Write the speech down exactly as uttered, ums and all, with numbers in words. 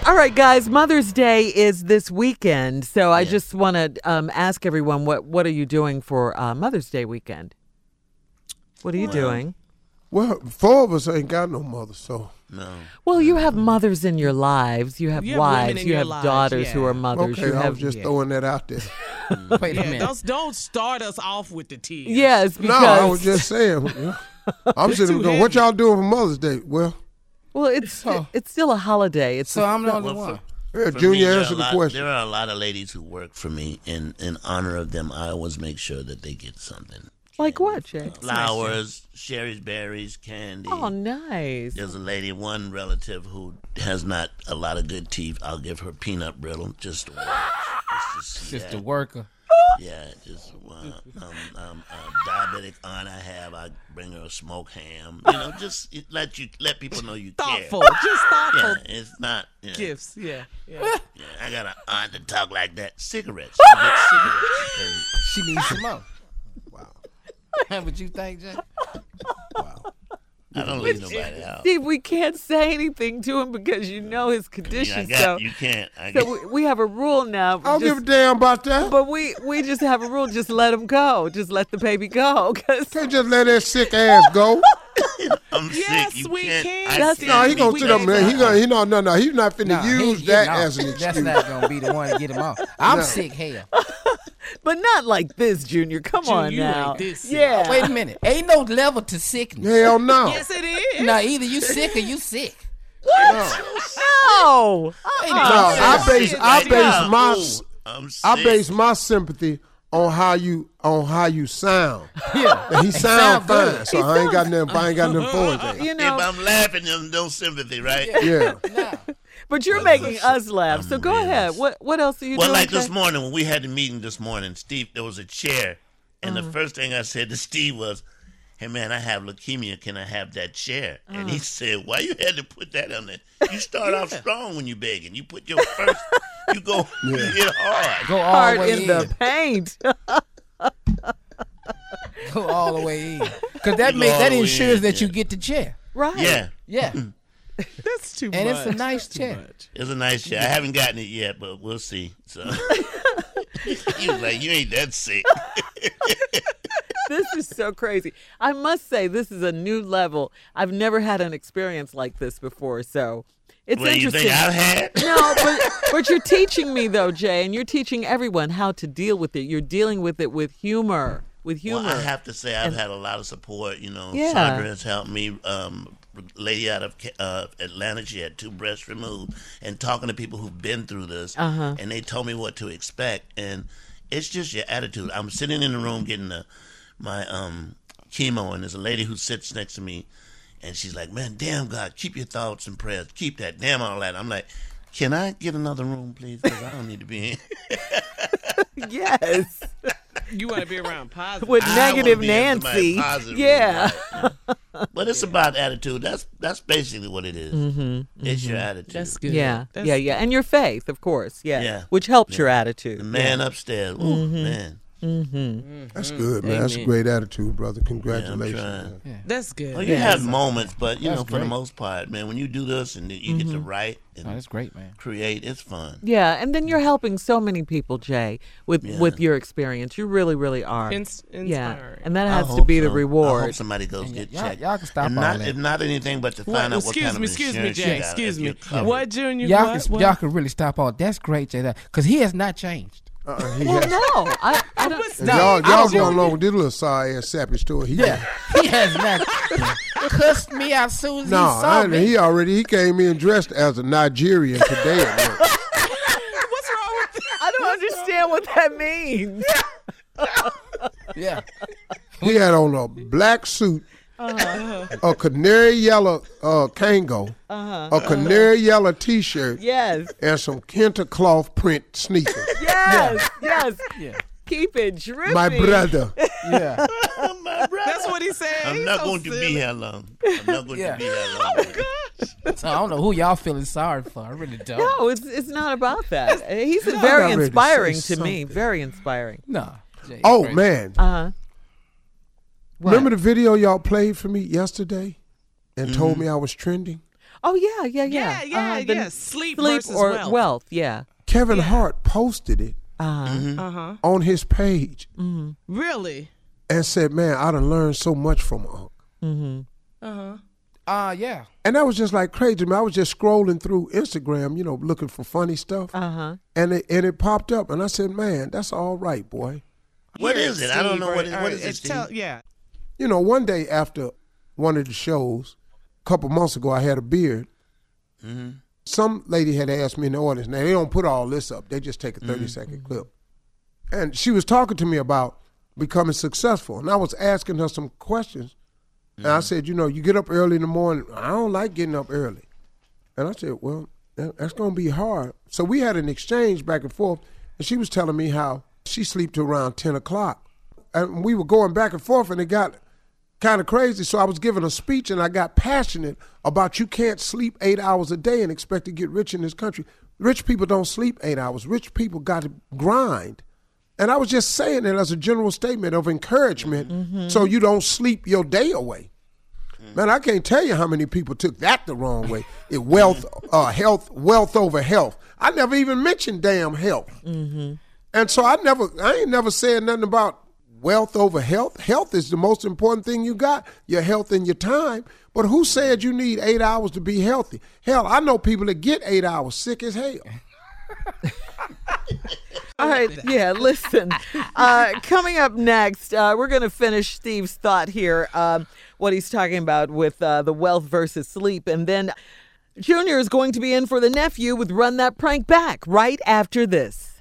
All right, guys, Mother's Day is this weekend, so I Yeah. just want to um, ask everyone, what what are you doing for uh, Mother's Day weekend? What are you Well, doing? Well, four of us ain't got no mother, so. No. Well, you have mothers in your lives. You have You have women wives. in You your have lives, daughters who yeah. are mothers. Okay, you I have was just yeah. throwing that out there. Wait a Yeah, minute. don't, don't start us off with the tears. yes, because No, I was just saying. I'm sitting too there going, what heavy. y'all doing for Mother's Day? Well, well, it's So- it's still a holiday. It's So a- I'm the only Well, one. yeah, For Junior, me, there are answer a the lot- question. There are a lot of ladies who work for me. In in honor of them, I always make sure that they get something. like what, Jay? Flowers, Sherry's berries, candy. Oh, nice. There's a lady, one relative who has not a lot of good teeth. I'll give her peanut brittle just to watch. Just to see Sister that. worker. Yeah, just uh, um, um, uh, diabetic aunt I have. I bring her a smoked ham. You know, just it let you let people know you Thoughtful. care. Just thoughtful Yeah, it's not. You know, gifts. Yeah. yeah. yeah, I got an aunt that talk like that. Cigarettes. She gets cigarettes. And She needs some more. Wow. What you think, Jay? I don't leave nobody out. Steve, we can't say anything to him because you know his Yeah, I condition. got, so you can't. I so got, we, we have a rule now. I don't just- give a damn about that. But we, we just have a rule. Just let him go. Just let the baby go. Cause Can't just let that sick ass go. I'm Yes, sick. You we can't. can. I That's can't No, he be gonna sit up big. there. He gonna, he no, no, no. He's not finna Nah, he use ain't that getting as an off. excuse. That's not gonna be the one to get him off. I'm No. sick hell. but not like this, Junior. Come Junior, on you now. ain't this sick. Yeah. Wait a minute. Ain't no level to sickness. Hell no. Yes, it is. Now either you sick or you sick. No. No. Ain't No, no I sense. base I Like, base yeah, my ooh, I'm sick. I base my sympathy on how you on how you sound. Yeah. And he sound sound good. fine, so He I ain't got sounds- nothing. I ain't got nothing for him. You If know, I'm laughing, there's no sympathy, right? Yeah. Nah. but you're making us laugh. So I'm go really- ahead. What what else are you Well, doing? like this Jay? morning when we had the meeting this morning, Steve, there was a chair, and Uh-huh. the first thing I said to Steve was, "Hey man, I have leukemia. Can I have that chair?" And Uh-huh. he said, "Why you had to put that on there? You start off strong when you begging. You put your first, you go, you hit hard. Go all Hard the way in in. the paint. Go all the way in. Cause that You makes go that all the way ensures in, that you yeah. get the chair. right. Yeah, Yeah. That's too And much. it's a nice Too chair. much. it's a nice chair. I haven't gotten it yet, but we'll see." So he was like, "You ain't that sick." This is so crazy. I must say, this is a new level. I've never had an experience like this before, so it's What do you interesting. think I've had? No, but, but you're teaching me, though, Jay, and you're teaching everyone how to deal with it. You're dealing with it with humor, with humor. Well, I have to say I've had a lot of support. You know, Yeah. Sandra has helped me. Um, lady out of uh, Atlanta, she had two breasts removed, and talking to people who've been through this, Uh-huh. and they told me what to expect, and it's just your attitude. I'm sitting in the room getting the, my um, chemo, and there's a lady who sits next to me, and she's like, "Man, damn God, keep your thoughts and prayers, keep that, damn all that." I'm like, "Can I get another room, please? Because I don't need to be in." Yes. You want to be around positive. With I negative wanna be in somebody Nancy. positive, Yeah. right? But it's about attitude. That's that's basically what it is. Mm-hmm, It's your attitude. That's good. Yeah. That's Yeah, yeah. And your faith, of course. Yeah. Yeah. Which helps your attitude. The man upstairs. Ooh, man. That's good, man. That's a great attitude, brother. Congratulations. trying. man. That's good. Well, you That's have moments, but you That's know, for the great. most part, man, when you do this and you get to Mm-hmm. write and Oh, that's great, man. create, it's fun. Yeah, and then you're helping so many people, Jay, with Yeah. with your experience. You really, really are. Ins- yeah, inspiring. and that I has to hope be the so. I reward. hope somebody goes get y'all- checked. y'all can stop and all not, that. If not anything but to What, find out what excuse kind me, of excuse me, insurance Jay. you got. Excuse if me. you're covered. What, Junior? Y'all what, can, what? y'all can really stop all. That's great, Jay. Because he has not changed. Uh-uh, he Well, has- no, I, I don't. And No, y'all, I y'all don't going know. along with this little sorry ass sappy story. He Yeah, he has not cussed me out as soon as No, he saw I, me. he already he came in dressed as a Nigerian today at work. What's wrong with that? I don't understand what that means. Yeah, He had on a black suit, a canary yellow uh, Kango, a canary yellow T-shirt, Yes, and some Kenta cloth print sneakers. yes, yes. yeah, Keep it drippy. My brother. yeah. My brother. That's what he said. I'm He's not so going to be silly. here long. I'm not going Yeah. to be here long. So I don't know who y'all feeling sorry for. I really don't. No, it's it's not about that. He's I very got ready to inspiring say to me. something. Very inspiring. No. Jay, Oh great. man, Uh huh. remember the video y'all played for me yesterday and told me I was trending? Oh yeah, yeah, yeah. Yeah, yeah, Uh-huh. The yeah. Sleep, sleep versus or wealth. wealth. Yeah. Kevin Hart posted it Uh-huh. Uh-huh. on his page Really? and said, "Man, I done learned so much from Unc." Uh-huh. Uh, yeah. And that was just like crazy. Man, I was just scrolling through Instagram, you know, looking for funny stuff, Uh huh. and it and it popped up, and I said, "Man, that's all right, boy." What Here, is it? I don't Steve, know or- what it, or what is it, it's Steve? tell- yeah. You know, one day after one of the shows, a couple months ago, I had a beard. Some lady had asked me in the audience. Now, they don't put all this up. They just take a thirty-second clip. And she was talking to me about becoming successful. And I was asking her some questions. And I said, you know, you get up early in the morning. I don't like getting up early. And I said, well, that- that's going to be hard. So we had an exchange back and forth. And she was telling me how she slept till around ten o'clock. And we were going back and forth, and it got kind of crazy. So I was giving a speech, and I got passionate about you can't sleep eight hours a day and expect to get rich in this country. Rich people don't sleep eight hours. Rich people got to grind. And I was just saying it as a general statement of encouragement so you don't sleep your day away. Man, I can't tell you how many people took that the wrong way. It wealth, uh, health, wealth over health. I never even mentioned damn health. And so I never, I ain't never said nothing about wealth over health. Health is the most important thing you got, your health and your time. But who said you need eight hours to be healthy? Hell, I know people that get eight hours sick as hell. All right, yeah, listen. Uh, coming up next, uh, we're going to finish Steve's thought here, um, what he's talking about with uh, the wealth versus sleep. And then Junior is going to be in for the nephew with Run That Prank Back right after this.